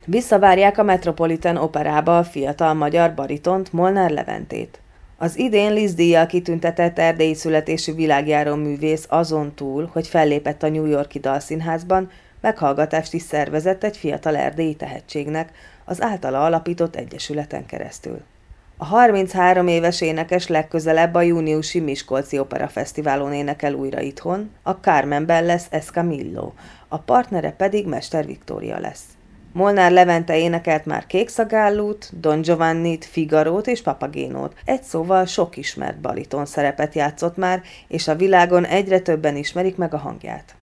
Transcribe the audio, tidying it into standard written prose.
Visszavárják a Metropolitan Operába a fiatal magyar baritont, Molnár Leventét. Az idén Liszt-díjjal kitüntetett erdélyi születésű világjáró művész azon túl, hogy fellépett a New York-i Dalszínházban, meghallgatást is szervezett egy fiatal erdélyi tehetségnek az általa alapított egyesületen keresztül. A 33 éves énekes legközelebb a júniusi Miskolci Opera Fesztiválon énekel újra itthon, a Carmenben lesz Escamillo, a partnere pedig Mester Viktória lesz. Molnár Levente énekelt már Kékszagállót, Don Giovannit, Figarót és Papagénót, egy szóval sok ismert bariton szerepet játszott már, és a világon egyre többen ismerik meg a hangját.